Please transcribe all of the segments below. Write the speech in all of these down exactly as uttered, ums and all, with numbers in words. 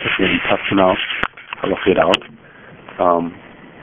It's going to be tough to know. I'll look it out. Um,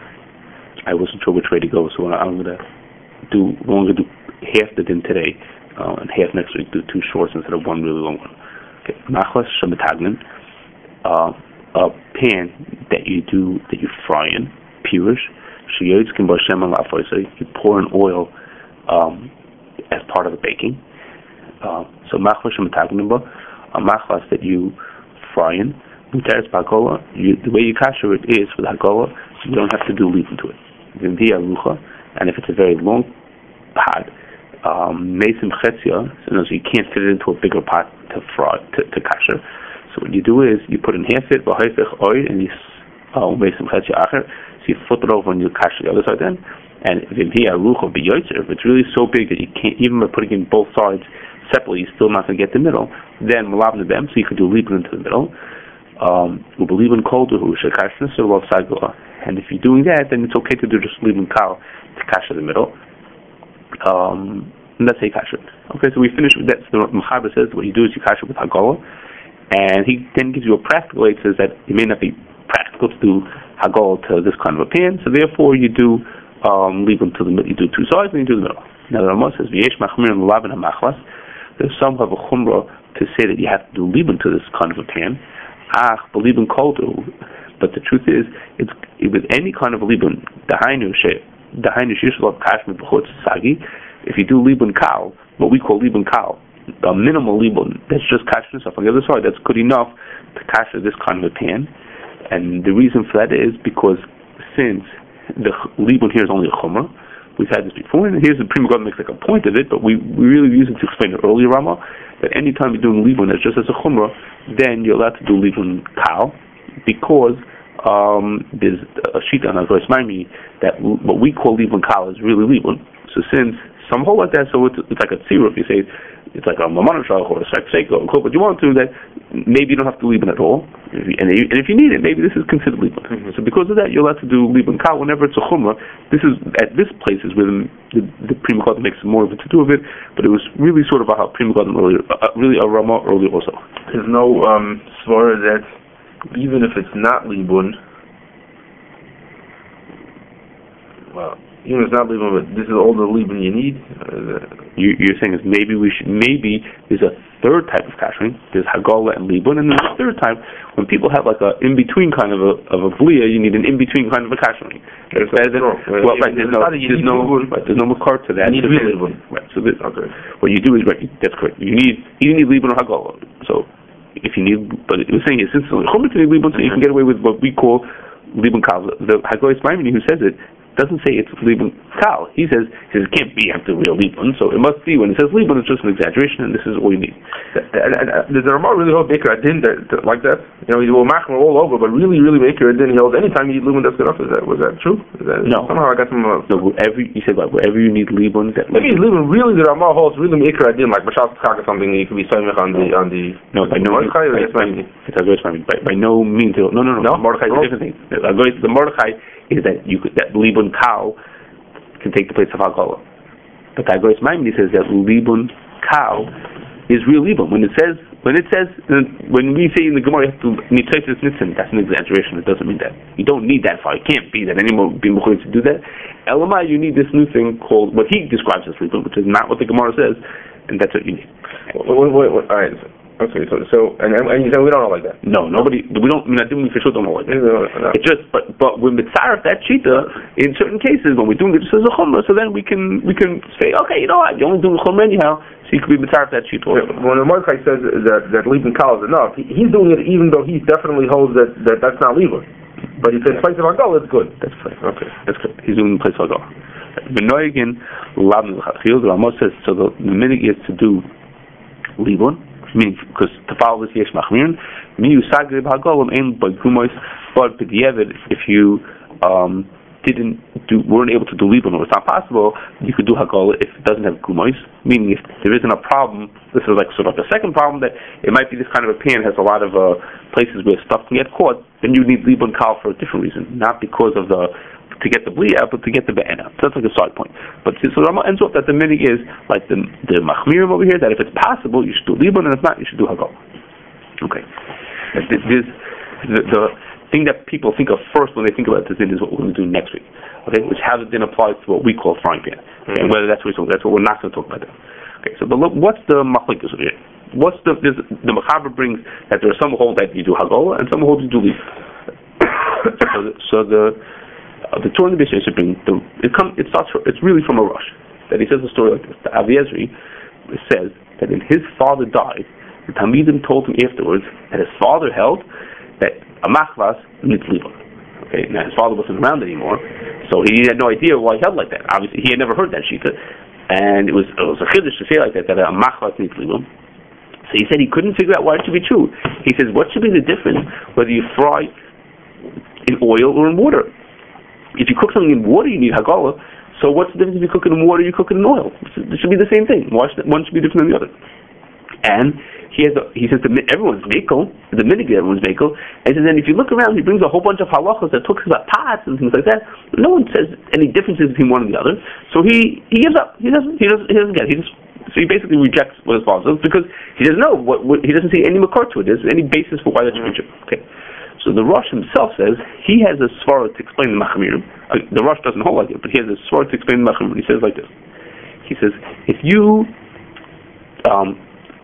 I wasn't sure which way to go, so I'm going to do, we're only going to do half the din today, uh, and half next week, do two shorts instead of one really long one. Okay. Machlas shemetagnin, uh, a pan that you do, that you fry in, pirush, sheyoyz kim bo shemen la'afoy, so you pour in oil, um, as part of the baking. Uh, so machlas shemetagnin bo, a machlas that you fry in, muteres b'hagola, the way you kasher it is with hagola, you don't have to do leaf into it. And if it's a very long pot, mesim chetzia, so you can't fit it into a bigger pot to fry, to, to kasher. So what you do is you put in half it, and you mesim chetzia acher, so you flip it over and you kasher the other side then. And if it's really so big that you can't, even by putting in both sides separately, you're still not going to get the middle, then malabna them, so you could do libun into the middle. Um, we believe in kol duhu shekashnus or love sagula. And if you're doing that, then it's okay to do just leaving kal to kasher the middle. Um, and that's how you kasher. Okay, so we finish with that. So the Mechaber says what you do is you kasher with hagola, and he then gives you a practical way. It says that it may not be practical to do hagola to this kind of a pan, so therefore you do um, leave them to the middle. You do two sides and you do the middle. Now the Ramah says v'yesh machmir and lavin hamachlas. There's some have a chumrah to say that you have to do leave them to this kind of a pan. Ach, believe in kol duhu. But the truth is, it's with any kind of libun, dahainu she, dahainu shishulav kashmir b'chutz sagi. If you do libun kal, what we call libun kal, a minimal libun, that's just kasher stuff on the other side. That's good enough to kasher this kind of a pan. And the reason for that is because since the libun here is only a chumrah, we've had this before, and here's the Pri Megadim makes like a point of it, but we, we really use it to explain the earlier Rama that any time you're doing libun that's just as a chumrah, then you're allowed to do libun kal. Because um, there's a shita on Agos Maimini that what we call libun kal is really libun. So since some hold like that, so it's, it's like a tzira. If you say it's like a mamana shach or a sekseko, but you want to that maybe you don't have to libun at all, and, you, and if you need it, maybe this is considered libun. Mm-hmm. So because of that, you're allowed to do libun kal whenever it's a chumrah. This is at this place is where the, the, the Pri Megadim makes more of it to do with it, but it was really sort of how Pri Megadim earlier, uh, really a Rama earlier also. There's no um, svara that. Even if it's not libun, well, even if it's not libun, but this is all the libun you need. Uh, you, you're saying is maybe we should maybe there's a third type of kashering. There's hagola and libun, and there's a third type when people have like a in between kind of a of a vlia. You need an in between kind of a kashering. There's well, well, right, there's no there's no right, there's no makar to that. You need so real libun. Right. So this, okay. What you do is right. That's correct. You need you need libun or hagola. So. If you need, but it was saying it's since chumrah to libun, so you can get away with what we call libun kal. The Hagoyis Maimini who says it doesn't say it's libun kal. He says he says it can't be after real libun, so it must be when it says libun, it's just an exaggeration, and this is all you need. Does the Ramah really hold maker adin like that? You know, he will machmer all over, but really, really maker adin. He holds anytime you need libun, that's good enough. Is that was that true? Is that, no. Somehow I got some. Uh, no, wherever you said like wherever you need libun, that maybe libun really the Ramah holds really maker adin like Mashal Tzchak or something. You could be saying on the on the. No, by no means. It's Hagoyis Maimini. By by no means. No, no, no. no. Mordechai is a different thing. The Mordechai is that you could that libun kal can take the place of hagola. But the Hagoyis Maimini says that libun kal is real libun. When it says when it says when we say in the Gemara you have to nitzotis nitzin, that's an exaggeration. It doesn't mean that. You don't need that far. It can't be that anyone would be mechuyev to do that. Elamai, you need this new thing called what he describes as libun, which is not what the Gemara says, and that's what you need. Wait, wait, wait, all right. Okay, so so and, and you say we don't know like that. No, nobody. We don't. I mean, I think we for sure don't know like that. No, no. It's just, but but when mitzaref that shita in certain cases when we're doing it just as a chumrah, so then we can we can say, okay, you know what, you're only doing a chumrah anyhow, so you can be mitzaref that shita. Yeah, when the Mordechai says that that libun kal is enough, he, he's doing it even though he definitely holds that, that that's not libun. But he says place of hagal, it's good. That's fine. Okay, that's good. He's doing the place of hagal. Benoigin lavin l'chachil. The Ramos says so. The, the minig is to do libun. Meaning, because to follow this yesh machmirin, mi usagre b'hagolam ein by kumois, but b'diavad, if you um, didn't do, weren't able to do libun, or it's not possible, you could do hagolah if it doesn't have kumois. Meaning, if there isn't a problem, this is like sort of the second problem that it might be this kind of a pan has a lot of uh, places where stuff can get caught. Then you need libun kal for a different reason, not because of the to get the bli out, but to get the be'ena. So that's like a side point. But so Rama ends up that the minig is like the the machmirim over here, that if it's possible, you should do libun, and if not, you should do hagol. Okay. This the, the thing that people think of first when they think about this din is what we're going to do next week. Okay, which how the din applies to what we call frying pan. Okay, mm-hmm. And whether that's what we're talking, that's what we're not going to talk about. Then. Okay, so but look, what's the machlokes over here? What's the the Mechaber brings that there are some who hold that you do hagola and some who hold you do leaf. so, the, so the uh, the Torah and the Mishnah should bring the it come it starts for, it's really from a rush that he says a story like this. The Avi Ezri says that when his father died, the Talmidim told him afterwards that his father held that a machvas mitzliba. Okay, now his father wasn't around anymore, so he had no idea why he held like that. Obviously, he had never heard that shita, and it was it was a chiddush to say like that that a machvas mitzliba. So he said he couldn't figure out why it should be true. He says, what should be the difference whether you fry in oil or in water? If you cook something in water, you need hagala. So what's the difference if you cook it in water or you cook it in oil? It should be the same thing. Why should, one should be different than the other. And he has a, he says the, everyone's mekel, the minhag everyone's mekel. And he says, and if you look around, he brings a whole bunch of halachas that talks about pots and things like that. No one says any differences between one and the other. So he, he gives up. He doesn't he doesn't he doesn't get it. He just So he basically rejects what his father says because he doesn't know what, what he doesn't see any makar to it. There's any basis for why that should be true. Okay, so the Rosh himself says he has a svara to explain the Machamirim. Uh, the Rosh doesn't hold like it, but he has a svara to explain the Machamirim. He says like this. He says if you um,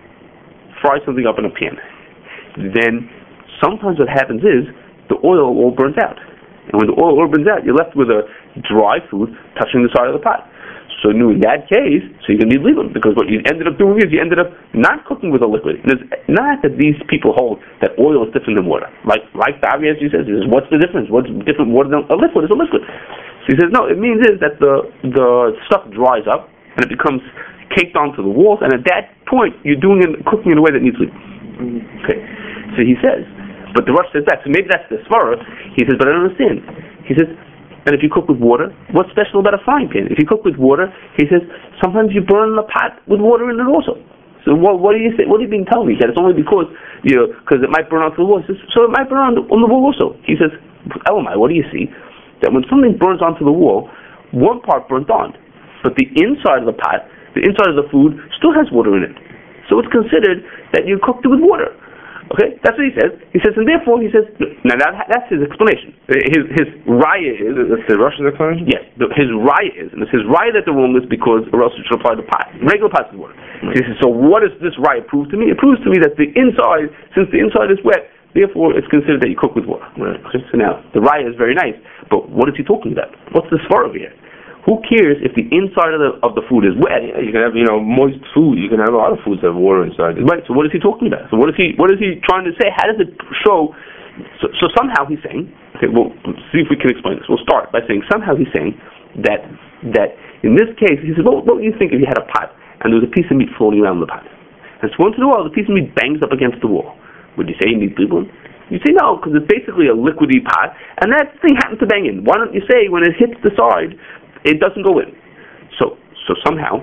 fry something up in a pan, then sometimes what happens is the oil all burns out, and when the oil all burns out, you're left with a dry food touching the side of the pot. So in that case, so you're going to need libun, because what you ended up doing is you ended up not cooking with a liquid. And it's not that these people hold that oil is different than water. Like like the Avi Ezri says, is what's the difference? What's different water than a liquid? Is a liquid. So he says, no, it means is that the the stuff dries up and it becomes caked onto the walls, and at that point you're doing it, cooking in a way that needs libun. Mm-hmm. Okay. So he says, but the Rosh says that. So maybe that's the svara. He says, but I don't understand. He says, and if you cook with water, what's special about a frying pan? If you cook with water, he says, sometimes you burn the pot with water in it also. So what, what do you say? What are you being telling me? That it's only because, you know, because it might burn onto the wall. He says, so it might burn on the, on the wall also. He says, Elamai, what do you see? That when something burns onto the wall, one part burnt on, but the inside of the pot, the inside of the food, still has water in it. So it's considered that you cooked it with water. Okay, that's what he says. He says, and therefore he says, now that, that's his explanation. His his raya is. That's the Russian explanation? Yes, the, his raya is, and it's his raya that the wrong is because, or else it should apply to pot, regular pots of water. Right. He says, so what does this raya prove to me? It proves to me that the inside, since the inside is wet, therefore it's considered that you cook with water. Right. Okay, so now the raya is very nice, but what is he talking about? What's the svara over here? Who cares if the inside of the of the food is wet? Yeah, you can have, you know, moist food. You can have a lot of foods that have water inside it. Right. So what is he talking about? So what is he what is he trying to say? How does it show? So, so somehow he's saying. Okay. Well, see if we can explain this. We'll start by saying somehow he's saying that that in this case he says, well, what would you think if you had a pot and there was a piece of meat floating around the pot, and so once in a while the piece of meat bangs up against the wall? Would you say you need libun? You say no, because it's basically a liquidy pot, and that thing happens to bang in. Why don't you say when it hits the side, it doesn't go in? So, so somehow,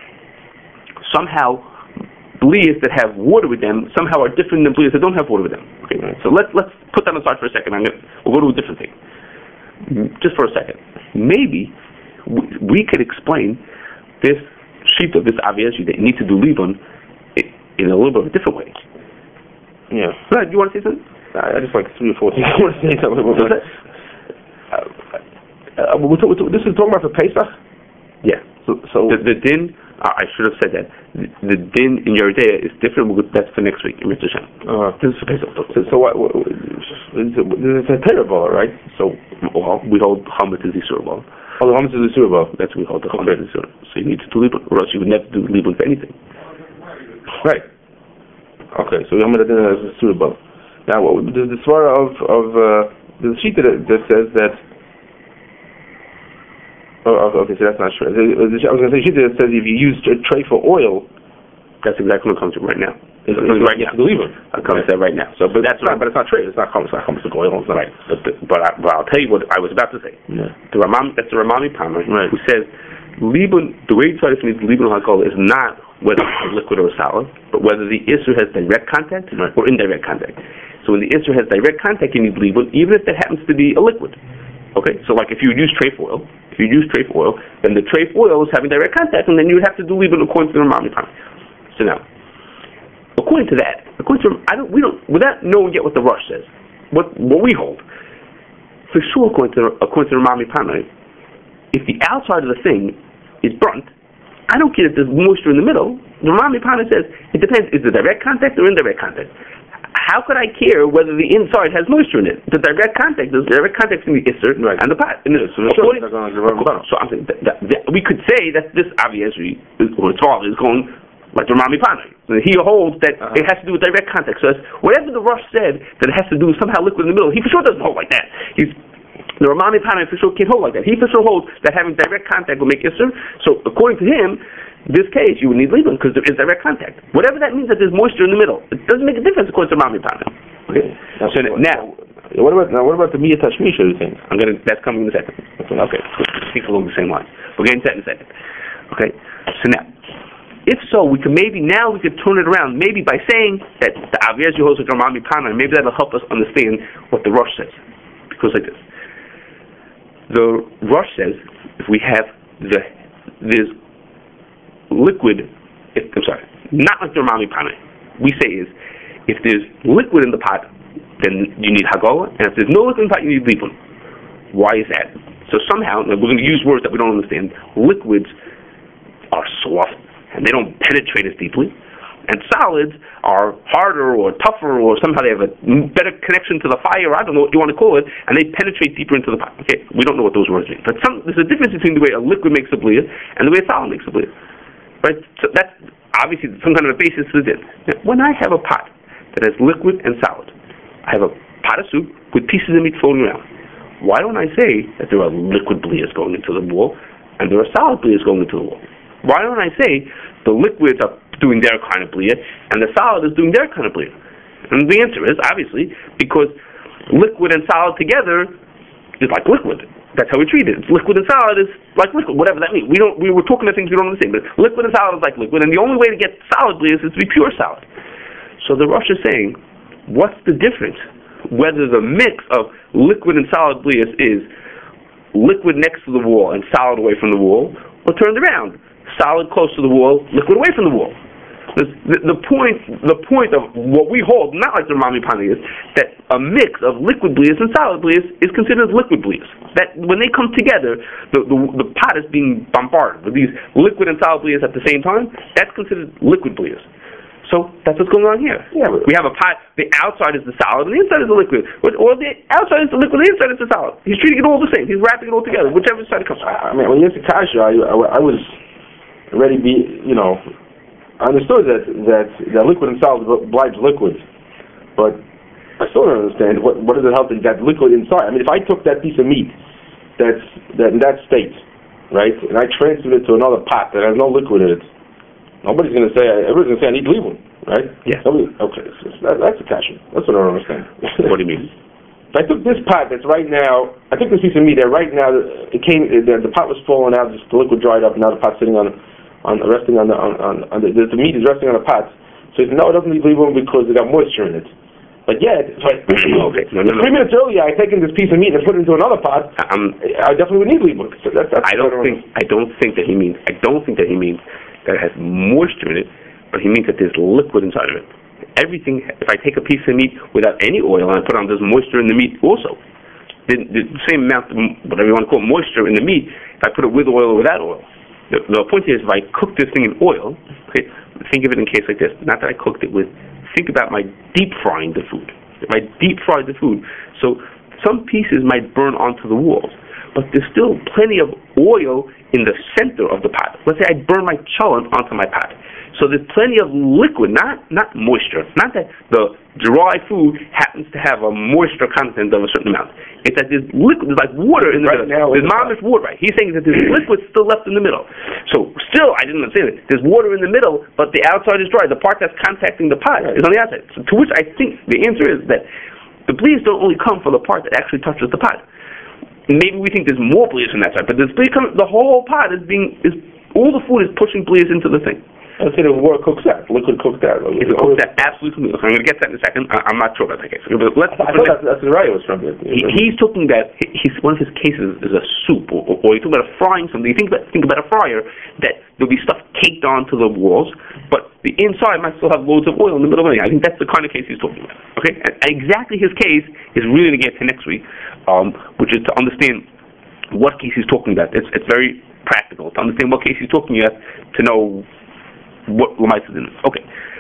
somehow, blias that have water with them somehow are different than blias that don't have water with them. Okay, right. So let's let's put that aside for a second. I'm gonna, we'll go to a different thing, just for a second. Maybe we, we could explain this sheet of this Avi Ezri that you need to do libun in a little bit of a different way. Yeah. Right, you want to say something? I just like three or four things. I want to say something about that. Uh, we're talk, we're talk, this is talking about for Pesach? Yeah. So, so the, the din, uh, I should have said that. The, the din in Yeridea is different. That's for next week in Mitzvah Shem. Uh, this is for Pesach. So, so what? what it's a Torah ball, right? So well, we hold Chametz is Yisur ball. Oh, the Chametz is Yisur ball. That's what we hold the Chametz is Yisur. So you need to do libun, or else you would never do libun for anything. Right. Okay. So the Chametz is Yisur ball. Now, the, the svara of of uh, the sheet that, that says that. Oh, okay, so that's not true. I was going to say sheet that says if you use a tray for oil, that's exactly what comes to right now. It's, it's right now. Believe it. It comes to right now. So, but that's not. But it's not trade. It's not comes. It's not comes to oil. It's not right. But the, but, I, but I'll tell you what I was about to say. Yeah. The Ramam, that's the Ramami Palmer, right, who says libun. The way you try to define libun hakol is not whether it's a liquid or a solid, but whether the isser has direct contact right, or indirect contact. So when the isser has direct contact, you need libun, even if that happens to be a liquid. Okay. So like if you use treif oil, if you use treif oil, then the treif oil is having direct contact, and then you would have to do libun according to the Ramami Palmer. So now, according to that, according to I don't, we don't, without knowing yet what the Rosh says, what what we hold. For sure, according to according to Ramami Panay, if the outside of the thing is burnt, I don't care if there's moisture in the middle. The Ramami Panay says it depends. Is it direct contact or indirect contact? How could I care whether the inside has moisture in it? The direct contact, the direct contact is going to be Isser right. and the pot. And so, sure, going to so I'm saying that, that, that, we could say that this obviously or its father is going like the Ramami Panay. He holds that uh-huh. it has to do with direct contact. So that's, whatever the Rosh said that it has to do with somehow liquid in the middle, he for sure doesn't hold like that. He's The Ramami Panay for sure can't hold like that. He for sure holds that having direct contact will make Isser. So according to him, this case you would need Liban because there is direct contact. Whatever that means that there's moisture in the middle, it doesn't make a difference according to Ramami Panay. Okay. Now, so what, now, what about now? What about the Miyat Hashmisha? You think? I'm gonna. That's coming in a second. Okay. okay. Speak along the same line. We're getting to that in a second. Okay. So now, if so, we can maybe now we could turn it around. Maybe by saying that the Aviyaz holds with Ramami Panay, maybe that'll help us understand what the Rosh says. Because like this. The Rosh says if we have the there's liquid, if, I'm sorry, not like the Ramami Panay. We say is if there's liquid in the pot, then you need Hagolah, and if there's no liquid in the pot, you need Libun. Why is that? So somehow, we're going to use words that we don't understand. Liquids are soft and they don't penetrate as deeply, and solids are harder or tougher, or somehow they have a better connection to the fire. I don't know what you want to call it, and they penetrate deeper into the pot. Okay, we don't know what those words mean, but some, there's a difference between the way a liquid makes a bliya and the way a solid makes a bliya. Right? So that's obviously some kind of a basis to this. Now, when I have a pot that has liquid and solid, I have a pot of soup with pieces of meat floating around. Why don't I say that there are liquid bliyas going into the wall and there are solid bliyas going into the wall? Why don't I say the liquids are doing their kind of bliya and the solid is doing their kind of bliya? And the answer is, obviously, because liquid and solid together is like liquid. That's how we treat it. It's liquid and solid is like liquid, whatever that means. We don't. We were talking about things we don't understand, but liquid and solid is like liquid, and the only way to get solid bliyas is to be pure solid. So the Rosh is saying, what's the difference? Whether the mix of liquid and solid bliyas is liquid next to the wall and solid away from the wall, or turned around, solid close to the wall, liquid away from the wall. The, the point, the point of what we hold, not like the Ramami Panay, is that a mix of liquid bliyas and solid bliyas is considered liquid bliyas. That when they come together, the, the the pot is being bombarded with these liquid and solid bliyas at the same time. That's considered liquid bliyas. So that's what's going on here. Yeah, we have a pot. The outside is the solid, and the inside is the liquid. Or the outside is the liquid, and the inside is the solid. He's treating it all the same. He's wrapping it all together, whichever side it comes from. I mean, when you asked the kasha, I, I, I was already be you know. I understood that that that liquid and solid oblige liquid, but I still don't understand what what does it help that that liquid inside. I mean, if I took that piece of meat that's that in that state, right, and I transferred it to another pot that has no liquid in it, nobody's going to say everybody's going to say I need liquid, right? Yeah. Nobody, okay, so that, that's a kasha. That's what I don't understand. What do you mean? If I took this pot that's right now, I took this piece of meat that right now it came the, the pot was falling out, just the liquid dried up, and now the pot's sitting on. On resting on the on, on, on the, the, the meat is resting on a pot, so he said, no, it doesn't need leave because it got moisture in it. But yet, if I, okay, no, no, no. three minutes earlier, I taken this piece of meat and put it into another pot. Um, I definitely would need leave. So that, that's I don't think I don't think that he means I don't think that he means that it has moisture in it, but he means that there's liquid inside of it. Everything. If I take a piece of meat without any oil and I put on there's moisture in the meat also, the, the same amount, of, whatever you want to call it, moisture in the meat. If I put it with oil or without oil. The, the point is, if I cook this thing in oil, okay, think of it in a case like this. Not that I cooked it with, think about my deep frying the food. If I deep fried the food, so some pieces might burn onto the walls, but there's still plenty of oil in the center of the pot. Let's say I burn my cholent onto my pot. So there's plenty of liquid, not not moisture. Not that the dry food happens to have a moisture content of a certain amount. It's that there's liquid, there's like water in the right middle. Now, there's mamish water, right? He's saying that there's liquid still left in the middle. So still, I didn't understand it. There's water in the middle, but the outside is dry. The part that's contacting the pot right. is on the outside. So to which I think the answer is that the bliyas don't only come from the part that actually touches the pot. Maybe we think there's more bliyas from that side, but this bliyas come, the whole pot is being is all the food is pushing bliyas into the thing. I would say the water cooks that. Liquid cooks that. If it cooks that, absolutely. I'm going to get to that in a second. I, I'm not sure about that case. But let's, I thought that's, that's the right was from it. He, he's talking about, he's, one of his cases is a soup, or, or, or he's talking about a frying something. You think about, think about a fryer, that there'll be stuff caked onto the walls, but the inside might still have loads of oil in the middle of it. I think that's the kind of case he's talking about. Okay? And, and exactly his case is really going to get to next week, um, which is to understand what case he's talking about. It's, it's very practical to understand what case he's talking about, to know what Lamaisa is. Okay.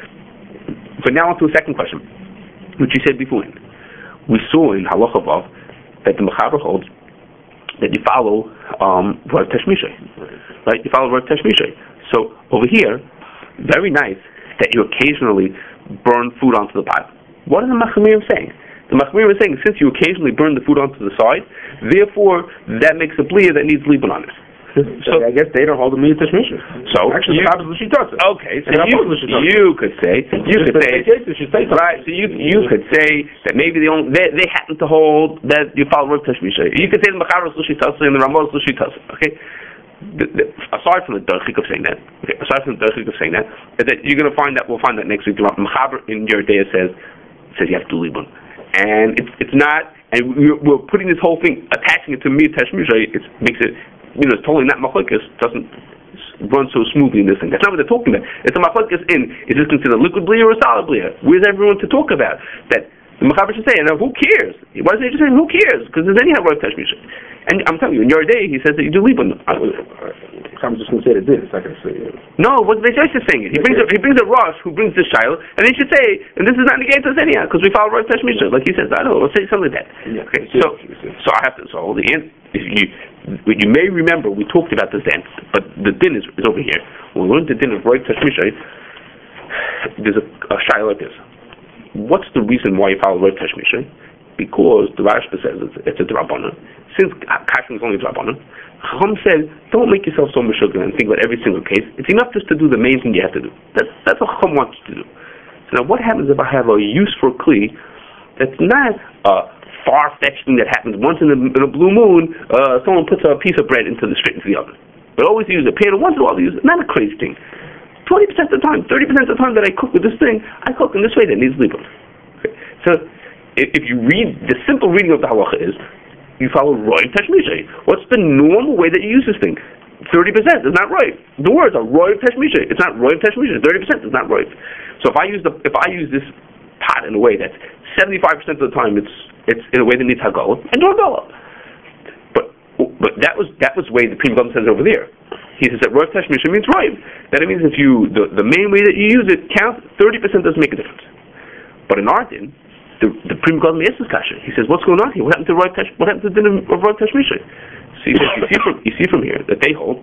But now on to a second question, which you said before. We saw in Halacha Vav that the Mechaber holds that you follow um, Rav Tashmishay. Right? You follow Rav Tashmishay. So over here, very nice that you occasionally burn food onto the pot. What are the Machamirim saying? The Machamirim is saying, since you occasionally burn the food onto the side, therefore that makes a bliya that needs libun on it. So I guess they don't hold the Miyat Tashmisha. So actually, you, the opposite she does it. Okay, so you, you could say you could say right. So you you could say that maybe they only they, they happen to hold that you follow Rav Tashmisha. You could say the Macharos Lushitasa and the Ramos Lushitasa. Okay. The, the, aside from the darchik of saying that, okay, aside from the darchik of saying that, is that you're going to find that we'll find that next week. The Mechaber in Yoreh De'ah says says you have to do libun, and it's it's not. And we're, we're putting this whole thing, attaching it to Miyat Tashmisha. It makes it. You know, it's totally not machlokes, doesn't run so smoothly in this thing. That's not what they're talking about. It's a machlokes in, is this considered a liquid bliya or a solid bliya? Where's everyone to talk about? That the Mechaber should say, and who cares? Why does he just say, who cares? Because there's anyhow Rav Tashmisha. And I'm telling you, in Yoreh De'ah, he says that you do libun. I'm just going to say it did. It's not going to say it. No, what they just saying it. He brings a, he brings a rush who brings the shiloh, and they should say, and this is not negated us anyhow, because we follow Rav Tashmisha. Like he says, I don't know, let's say something like that. Yeah. Okay, so, so I have to, so the end, if you, you may remember, we talked about this then, but the din is, is over here. When we learned the din of Rav Tashmisha, there's a, a shiloh like this. What's the reason why you follow Rav Tashmisha? Because the Rashba says it's, it's a drabbanan. Since Kashmir is only a drabbanan, Chacham said, don't make yourself so meshugah and think about every single case. It's enough just to do the main thing you have to do. That's that's what Chacham wants you to do. So now, what happens if I have a use for kli that's not a far-fetched thing that happens once in a, in a blue moon? Uh, someone puts a piece of bread into the straight into the oven. But always use a pan, and once in a while they use it. Not a crazy thing. Twenty percent of the time, thirty percent of the time that I cook with this thing, I cook in this way that needs libun. Okay. So if, if you read the simple reading of the halacha is, you follow Rav Tashmisha. What's the normal way that you use this thing? Thirty percent is not right. The words are Rav Tashmisha. It's not Rav Tashmisha. Thirty percent is not right. So if I use the if I use this pot in a way that's seventy-five percent of the time it's it's in a way that needs hagala, and do hagala. But but that was that was the way the Pri Megadim says over there. He says that Rav Tashmisha means right. That it means if you the, the main way that you use it counts, thirty percent doesn't make a difference. But in our din, the the Pri Megadim asks kasha. He says, what's going on here? What happened to Rav Tash? What happened to the din of Rav Tashmisha? So he says, you see from you see from here that they hold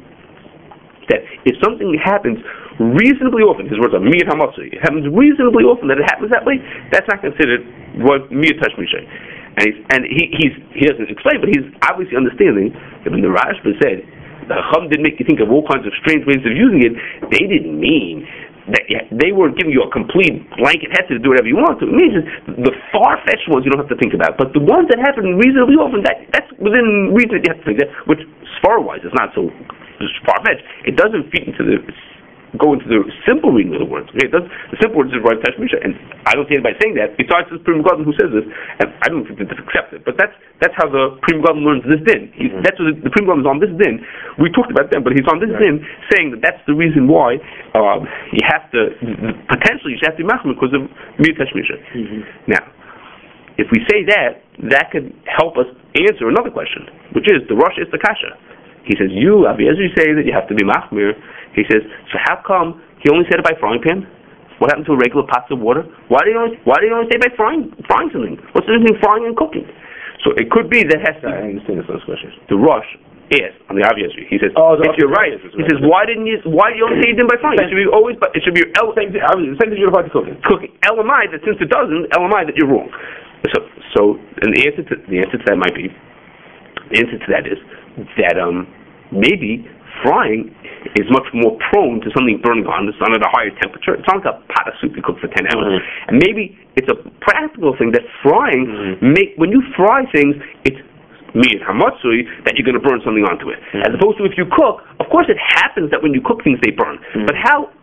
that if something happens reasonably often, his words are miyat hamatzui, it happens reasonably often that it happens that way, that's not considered miyat tashmishay. And he's and he he's he doesn't explain, but he's obviously understanding that when the Rashba said the Chacham didn't make you think of all kinds of strange ways of using it, they didn't mean that they weren't giving you a complete blanket head to do whatever you want to. It means the far-fetched ones you don't have to think about, but the ones that happen reasonably often, that that's within reason that you have to think that, which far-wise is not so far-fetched. It doesn't fit into the go into the simple reading of the words. Okay, it does, the simple words is Rav Tashmisha, and I don't see anybody saying that besides this Pri Megadim who says this, and I don't think that that's accepted. But that's that's how the Pri Megadim learns this din. He, mm-hmm. That's what the, the Pri Megadim is on this din. We talked about them, but he's on this right. din saying that that's the reason why um, you have to potentially you have to be machmir because of Miyat Tashmisha. Mm-hmm. Now, if we say that, that could help us answer another question, which is the Rosh is the kasha. He says, you, Avi Ezra, say that you have to be machmir. He says, so how come he only said it by frying pan? What happened to a regular pot of water? Why do you only, why do you only say by frying frying something? What's the difference between frying and cooking? So it could be that has to... I understand this last question. The Rosh asked on the Avi Ezra. He says, oh, if you're right, he says, why didn't you, why do you only say you did by frying? It should be always, but it should be... El, same thing, same thing you're about to cooking. Cooking. L M I, that since it doesn't, L M I, that you're wrong. So, so and the answer to, the answer to that might be, the answer to that is that, um, maybe frying is much more prone to something burning on the sun at a higher temperature. It's not like a pot of soup you cook for ten hours. Mm-hmm. And maybe it's a practical thing that frying, mm-hmm. make when you fry things, it's miyat hamatzui that you're going to burn something onto it. Mm-hmm. As opposed to if you cook, of course it happens that when you cook things they burn. Mm-hmm. But how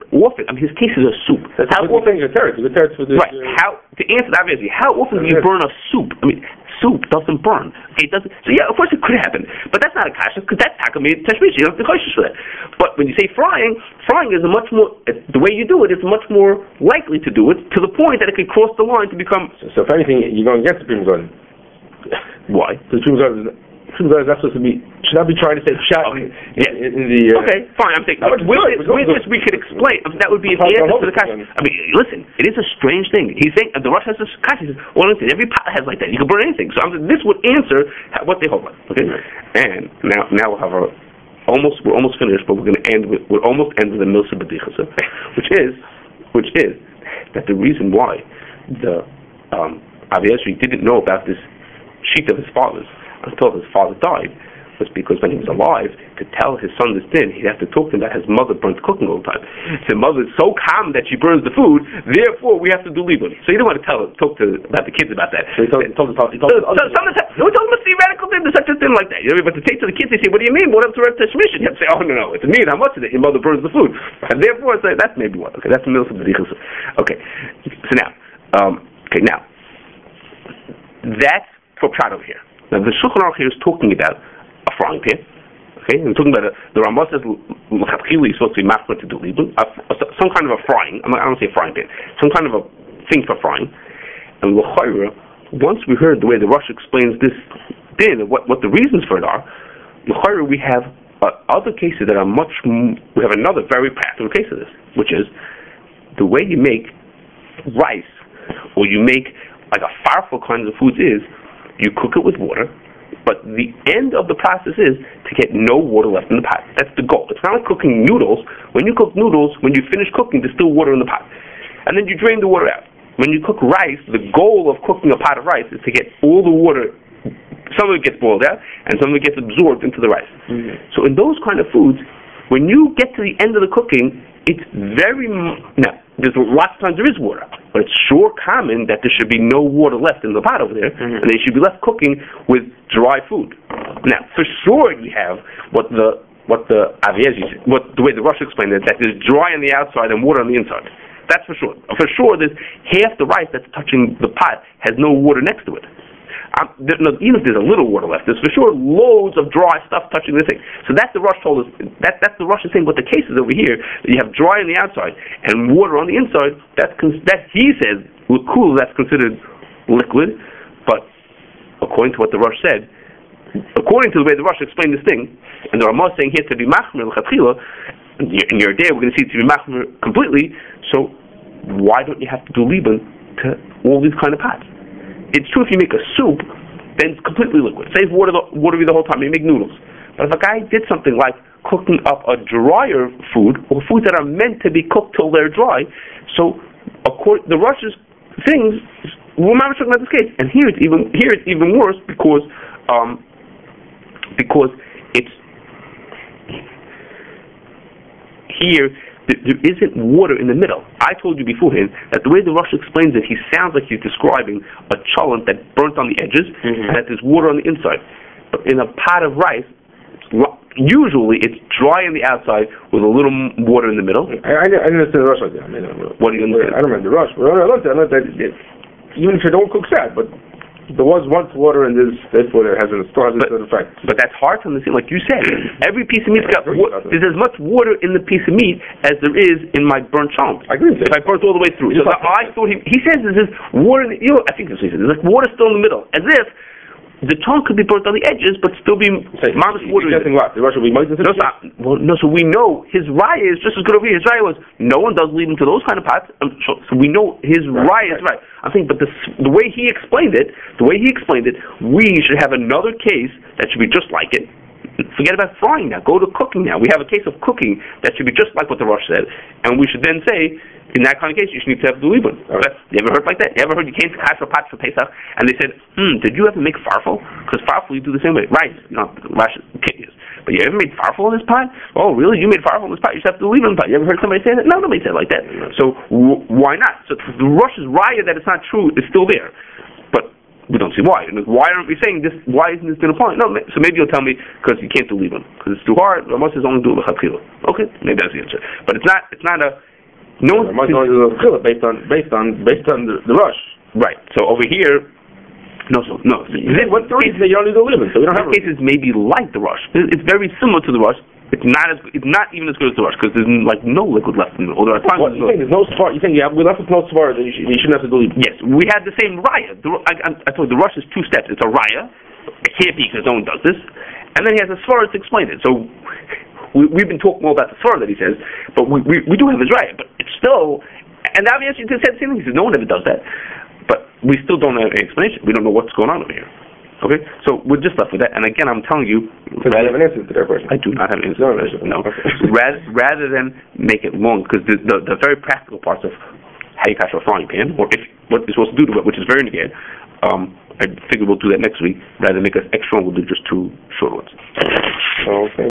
often, I mean, his case is a soup. That's how often you're teretz. You're teretz for this. Right. Uh, how to answer that obviously? How often do you burn a soup? I mean, soup doesn't burn. Okay, it doesn't. So yeah, of course it could happen, but that's not a kasha because that's takamid tashmish. You don't have to kosher for that. But when you say frying, frying is a much more the way you do it is much more likely to do it to the point that it could cross the line to become. So, so if anything, you're going against the Pri Megadim. Why? Because Pri Megadim is. Is not supposed to be. Should not be trying to say shot okay. in, yeah. in, in the. Uh, okay, fine. I'm saying with, good, this, with this we could explain. I mean, that would be an answer to the kasha. I mean, listen, it is a strange thing. He's saying the Rosh has this kasha. He says, well, listen, every pot has like that. You can burn anything. So I'm saying, this would answer what they hold on. Okay, and now now we'll have our almost we're almost finished, but we're going to end with we're almost end with a milsa b'dichasa, which is which is that the reason why the um, Avi Ezri didn't know about this sheet of his father's until his father died was because when he was alive, to tell his son this din, he'd have to talk to him about his mother burnt cooking all the time. His mother is so calm that she burns the food, therefore we have to do libun. So he didn't want to tell talk to about the kids about that. So he told, he told, he told, he told so, so, some of the time, no, told him a theoretical thing, there's such a thing like that. You know, but to take to the kids, they say, what do you mean? What up to Tashmish? You have to say, oh no, no, it's me, how much is it? Your mother burns the food. And therefore, so that's maybe what. Okay, that's the middle of the b'dichas. Okay, so now, um, okay, now, that's for Pshat over here. Now, the Shulchan Aruch here is talking about a frying pan. Okay, and we're talking about a, the Ramah says l'chatchila is supposed to be machmer to do libun, some kind of a frying. I don't say frying pan, some kind of a thing for frying. And l'chayra, once we heard the way the Rosh explains this din, what what the reasons for it are, l'chayra we have uh, other cases that are much. M- we have another very practical case of this, which is the way you make rice or you make like a farfel kinds of foods is. You cook it with water, but the end of the process is to get no water left in the pot. That's the goal. It's not like cooking noodles. When you cook noodles, when you finish cooking, there's still water in the pot. And then you drain the water out. When you cook rice, the goal of cooking a pot of rice is to get all the water, some of it gets boiled out, and some of it gets absorbed into the rice. Mm-hmm. So in those kind of foods, when you get to the end of the cooking, it's very, now, there's lots of times there is water, but it's sure common that there should be no water left in the pot over there, mm-hmm. and they should be left cooking with dry food. Now, for sure we have what the what the Avi Ezri, what the way the Rosh explained it, that there's dry on the outside and water on the inside. That's for sure. For sure, there's half the rice that's touching the pot has no water next to it. Um, there, no, even if there's a little water left, there's for sure loads of dry stuff touching the thing. So that's the Rosh told us. That that's the Rosh is saying. What the case is over here, that you have dry on the outside and water on the inside. That's that he says cool. That's considered liquid. But according to what the Rosh said, according to the way the Rosh explained this thing, and the Ramah saying here to be machmer l'chatchila, in your day we're going to see it to be machmer completely. So why don't you have to do libun to all these kind of pots? It's true if you make a soup, then it's completely liquid. Save water, the, water the whole time. You make noodles. But if a guy did something like cooking up a drier food, or foods that are meant to be cooked till they're dry, so according, the Russia's things, we're not talking about this case. And here it's even here it's even worse because um, because it's here. There isn't water in the middle. I told you beforehand that the way the Rosh explains it, he sounds like he's describing a cholent that burnt on the edges, mm-hmm. and that there's water on the inside. But in a pot of rice, usually it's dry on the outside with a little water in the middle. I, I, I didn't understand the Rosh like that. I mean, what do you understand? I don't remember the Rosh. I learned that, I learned that even if you don't cook sad, but there was once water and there's therefore there has an still has a certain effect. But that's hard to understand, like you said. Every piece of meat's got wa- there's as much water in the piece of meat as there is in my burnt cholent. I agree with if I burnt all the way through. So I thought he he says there's water in the, you know, I think that's what he says. There's like water still in the middle. As if the tongue could be burnt on the edges, but still be marvelous water. Guessing what? The Russian will be moist. No, so, well, no. So we know his raya is just as good over here. His raya was no one does lead him to those kind of pots. Um, so, so we know his right, raya right. is right. I think, but the the way he explained it, the way he explained it, we should have another case that should be just like it. Forget about frying now. Go to cooking now. We have a case of cooking that should be just like what the Rosh said, and we should then say, in that kind of case, you should need to have the libun. Right. You ever heard like that? You ever heard you came to Kasher Pot for Pesach, and they said, hmm, did you ever make farfel? Because farfel you do the same way. Right. You know, Rosh kidneys. But you ever made farfel in this pot? Oh, really? You made farfel in this pot? You just have to leave it in the pot. You ever heard somebody say that? No, nobody said it like that. So w- why not? So the Rosh's raya that it's not true is still there. But we don't see why. And why aren't we saying this? Why isn't this going to apply? No, so maybe you'll tell me because you can't do libun because it's too hard. Ramos is only do l'chatchila. Okay, maybe that's the answer. But it's not. It's not a. No one I might only do the chila based on based on based on the, the rush. Right. So over here, no, so no. What's the reason that you don't do the liver? So we don't have. This cases maybe like the rush. It's very similar to the rush. It's not as it's not even as good as the rush because there's like no liquid left in it. Although I find what, you think there's no svar? You think yeah, we left with no svar? Then you, sh- you shouldn't have to do liver. Yes, we had the same raya. The, I, I, I told you the rush is two steps. It's a raya. It can't be because no one does this, and then he has a svar to explain it. So. We, we've been talking more about the svar that he says, but we, we, we do have his raya. But it's still, and obviously he said the same thing. He says no one ever does that, but we still don't have any explanation. We don't know what's going on over here. Okay, so we're just left with that. And again, I'm telling you, because I have an answer to that question. I do not have an answer. No, to that. No. rather rather than make it long, because the, the the very practical parts of how you catch a frying pan, or if what you're supposed to do to it, which is very negate. Um, I figure we'll do that next week rather than make us extra long. We'll do just two short ones. Okay.